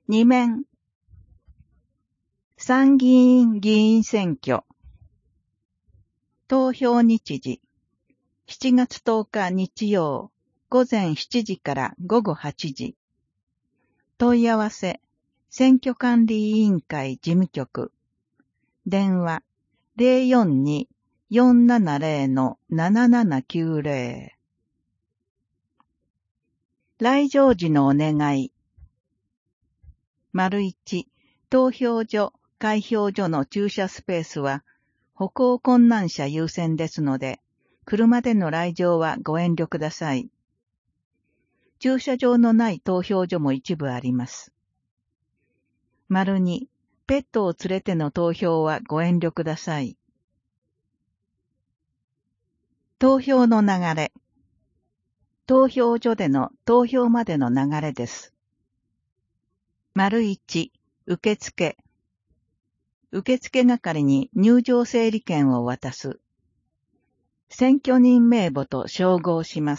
2面。参議院議員選挙。投票日時。7月10日日曜、午前7時から午後8時。問い合わせ、選挙管理委員会事務局。電話、042-470-7790。来場時のお願い。1、投票所、開票所の駐車スペースは、歩行困難者優先ですので、車での来場はご遠慮ください。駐車場のない投票所も一部あります。2、ペットを連れての投票はご遠慮ください。投票の流れ。投票所での投票までの流れです。1、受付。受付係に入場整理券を渡す。選挙人名簿と照合します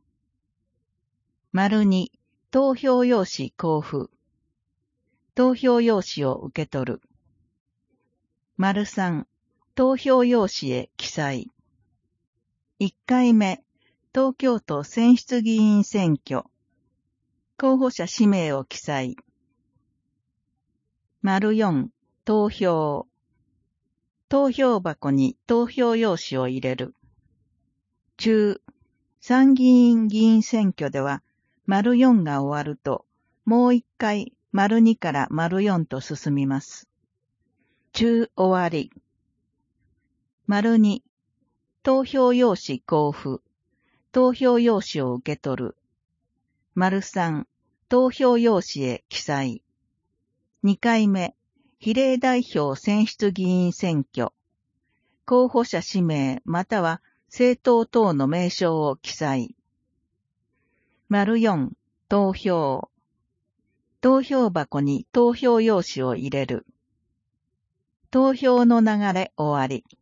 。2、投票用紙交付。投票用紙を受け取る。3、投票用紙へ記載。1回目、東京都選出議員選挙。候補者氏名を記載。4、投票。投票箱に投票用紙を入れる。中、参議院議員選挙では、4が終わると、もう一回、2から4と進みます。中終わり。2、投票用紙交付。投票用紙を受け取る。3、投票用紙へ記載。2回目、比例代表選出議員選挙。候補者氏名または政党等の名称を記載。4、投票。投票箱に投票用紙を入れる。投票の流れ終わり。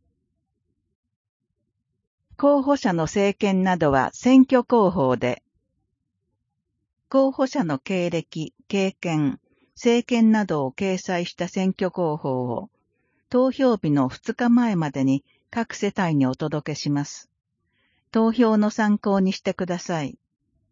候補者の政見などは選挙公報で、候補者の経歴、経験、政見などを掲載した選挙公報を、投票日の2日前までに各世帯にお届けします。投票の参考にしてください。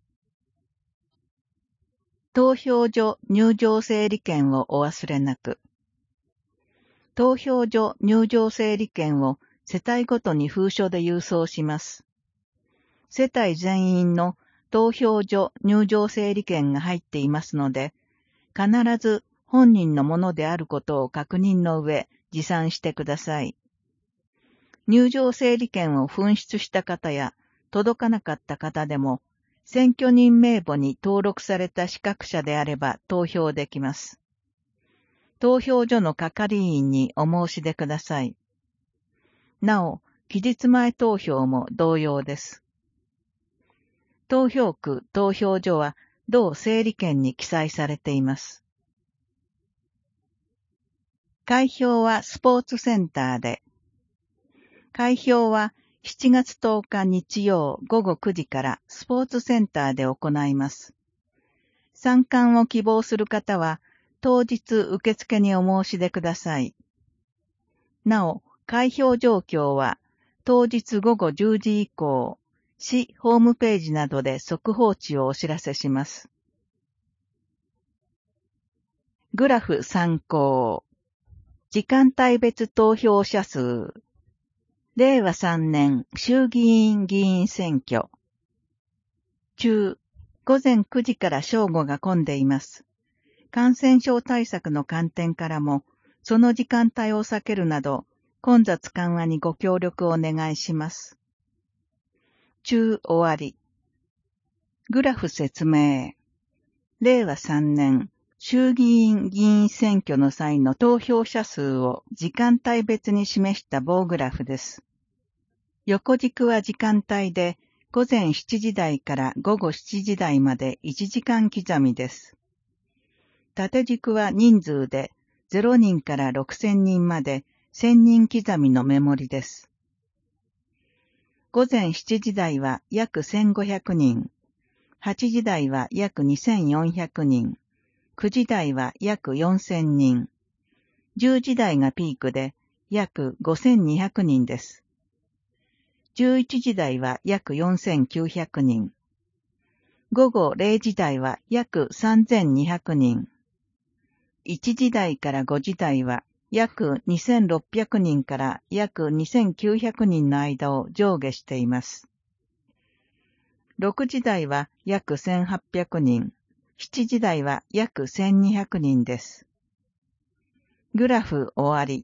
投票所入場整理券をお忘れなく。投票所入場整理券を世帯ごとに封書で郵送します。世帯全員の投票所入場整理券が入っていますので、必ず本人のものであることを確認の上、持参してください。入場整理券を紛失した方や届かなかった方でも、選挙人名簿に登録された資格者であれば投票できます。投票所の係員にお申し出ください。なお、期日前投票も同様です。投票区、投票所は同整理券に記載されています。開票はスポーツセンターで。開票は7月10日日曜午後9時からスポーツセンターで行います。参観を希望する方は当日受付にお申し出ください。なお、開票状況は当日午後10時以降、市ホームページなどで速報値をお知らせします。グラフ参考。時間帯別投票者数。令和3年衆議院議員選挙。中、午前9時から正午が混んでいます。感染症対策の観点からも、その時間帯を避けるなど、混雑緩和にご協力をお願いします。中終わり。グラフ説明。令和3年衆議院議員選挙の際の投票者数を時間帯別に示した棒グラフです。横軸は時間帯で、午前7時台から午後7時台まで1時間刻みです。縦軸は人数で、0人から6000人まで1000人刻みの目盛りです。午前7時台は約1500人、8時台は約2400人、 9時台は約4000人。10時台がピークで約5200人です。11時台は約4900人。午後0時台は約3200人。1時台から5時台は約2600人から約2900人の間を上下しています。6時台は約1800人。7時台は約1200人です。グラフ終わり。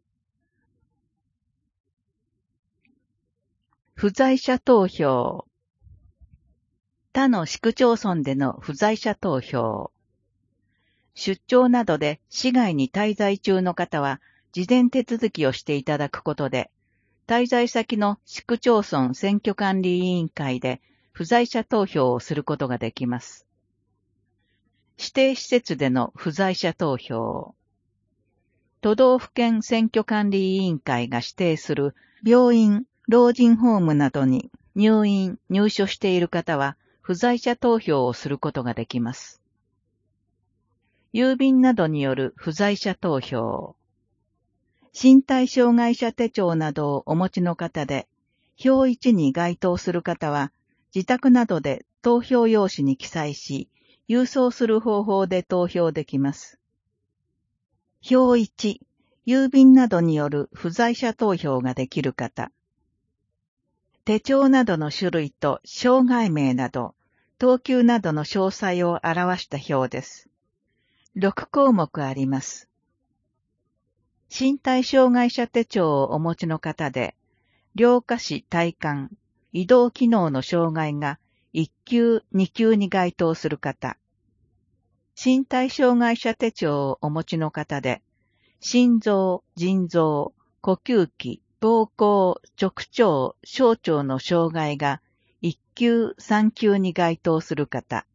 不在者投票。他の市区町村での不在者投票。出張などで市外に滞在中の方は、事前手続きをしていただくことで、滞在先の市区町村選挙管理委員会で不在者投票をすることができます。指定施設での不在者投票。都道府県選挙管理委員会が指定する病院、老人ホームなどに入院・入所している方は不在者投票をすることができます。郵便などによる不在者投票。身体障害者手帳などをお持ちの方で、表1に該当する方は、自宅などで投票用紙に記載し、郵送する方法で投票できます。表1、郵便などによる不在者投票ができる方。手帳などの種類と障害名など、等級などの詳細を表した表です。6項目あります。身体障害者手帳をお持ちの方で、両下肢体幹、移動機能の障害が1級、2級に該当する方。身体障害者手帳をお持ちの方で、心臓、腎臓、呼吸器、膀胱、直腸、小腸の障害が1級、3級に該当する方。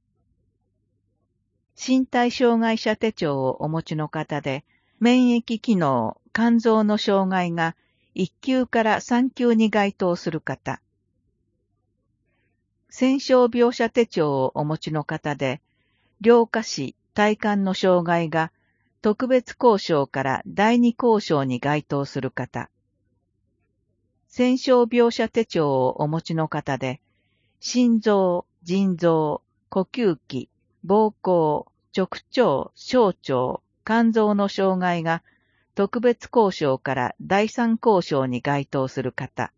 身体障害者手帳をお持ちの方で、免疫機能、肝臓の障害が1級から3級に該当する方。戦傷病者手帳をお持ちの方で、両下肢、体幹の障害が特別交渉から第二交渉に該当する方。戦傷病者手帳をお持ちの方で、心臓、腎臓、呼吸器、膀胱、直腸、小腸、肝臓の障害が特別交渉から第三交渉に該当する方。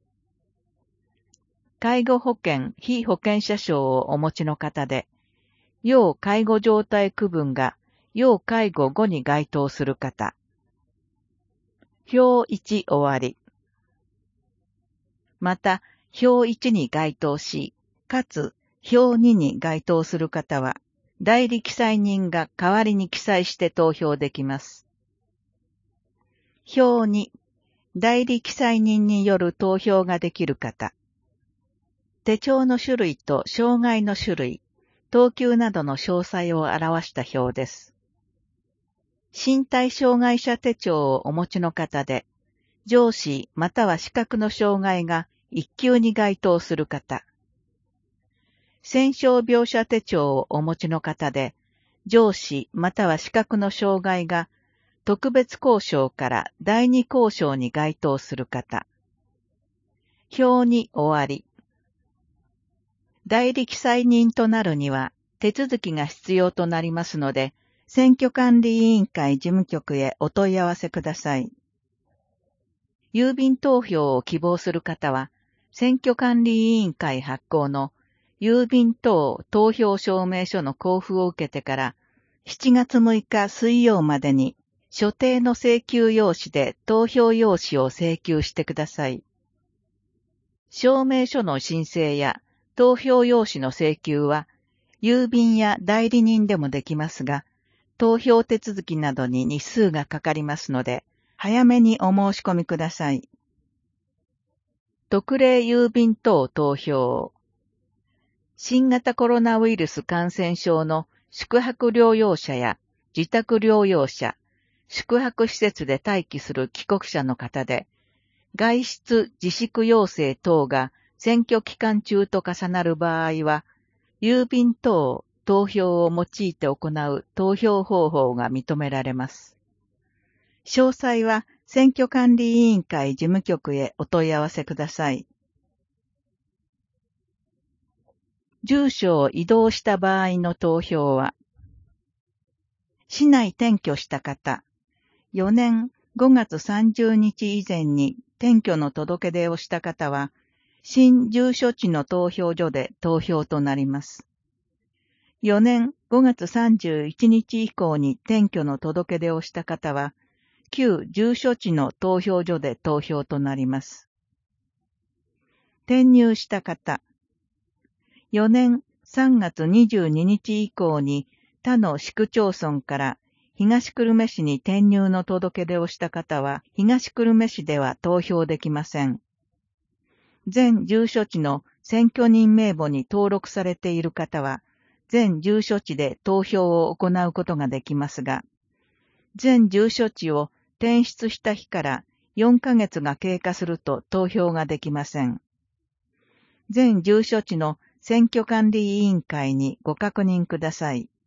介護保険、被保険者証をお持ちの方で、要介護状態区分が要介護後に該当する方。表1終わり。また、表1に該当し、かつ表2に該当する方は、代理記載人が代わりに記載して投票できます。表2、代理記載人による投票ができる方。手帳の種類と障害の種類、等級などの詳細を表した表です。身体障害者手帳をお持ちの方で、上肢または視覚の障害が1級に該当する方。戦傷病者手帳をお持ちの方で、上肢または視覚の障害が特別交渉から第二交渉に該当する方。表に終わり。代理記載人となるには手続きが必要となりますので、選挙管理委員会事務局へお問い合わせください。郵便投票を希望する方は、選挙管理委員会発行の郵便等投票証明書の交付を受けてから7月6日水曜までに所定の請求用紙で投票用紙を請求してください。証明書の申請や投票用紙の請求は郵便や代理人でもできますが、投票手続きなどに日数がかかりますので、早めにお申し込みください。特例郵便等投票。新型コロナウイルス感染症の宿泊療養者や自宅療養者、宿泊施設で待機する帰国者の方で、外出自粛要請等が選挙期間中と重なる場合は、郵便等投票を用いて行う投票方法が認められます。詳細は選挙管理委員会事務局へお問い合わせください。住所を移動した場合の投票は、市内転居した方、4年5月30日以前に転居の届け出をした方は、新住所地の投票所で投票となります。4年5月31日以降に転居の届け出をした方は、旧住所地の投票所で投票となります。転入した方、4年3月22日以降に他の市区町村から東久留米市に転入の届け出をした方は、東久留米市では投票できません。全住所地の選挙人名簿に登録されている方は、全住所地で投票を行うことができますが、全住所地を転出した日から4ヶ月が経過すると投票ができません。全住所地の選挙管理委員会にご確認ください。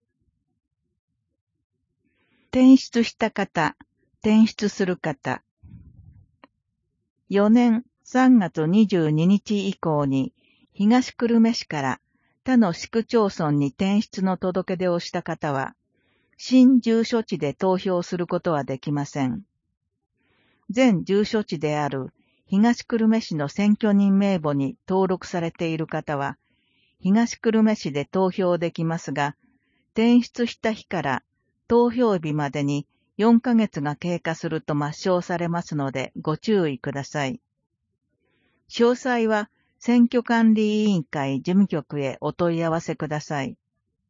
転出した方、転出する方。4年3月22日以降に東久留米市から他の市区町村に転出の届け出をした方は、新住所地で投票することはできません。全住所地である東久留米市の選挙人名簿に登録されている方は、東久留米市で投票できますが、転出した日から投票日までに4ヶ月が経過すると抹消されますのでご注意ください。詳細は選挙管理委員会事務局へお問い合わせください。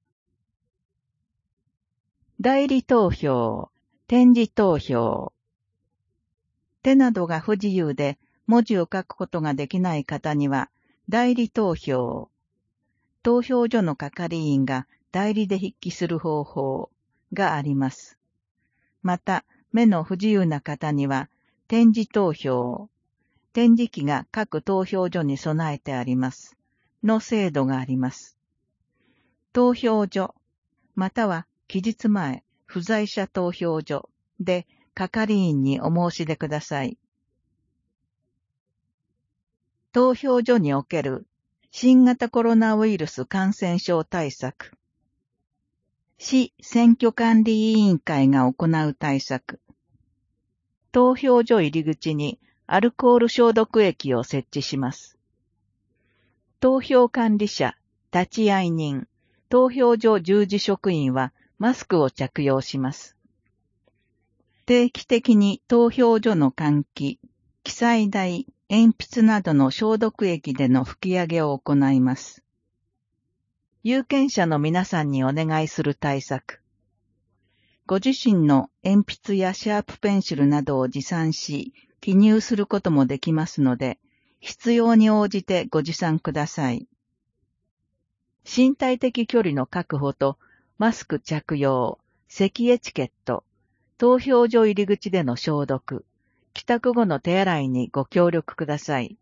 代理投票、点字投票。手などが不自由で文字を書くことができない方には、代理投票。投票所の係員が代理で筆記する方法があります。また、目の不自由な方には、点字投票。点字機が各投票所に備えてあります。の制度があります。投票所、または期日前、不在者投票所で係員にお申し出ください。投票所における新型コロナウイルス感染症対策。市選挙管理委員会が行う対策。投票所入り口にアルコール消毒液を設置します。投票管理者、立会人、投票所従事職員はマスクを着用します。定期的に投票所の換気、記載台、鉛筆などの消毒液での吹き上げを行います。有権者の皆さんにお願いする対策。ご自身の鉛筆やシャープペンシルなどを持参し、記入することもできますので、必要に応じてご持参ください。身体的距離の確保と、マスク着用、席エチケット、投票所入り口での消毒、帰宅後の手洗いにご協力ください。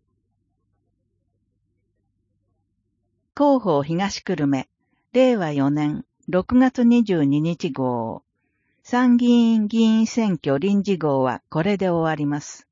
広報東久留米、令和4年6月22日号、参議院議員選挙臨時号はこれで終わります。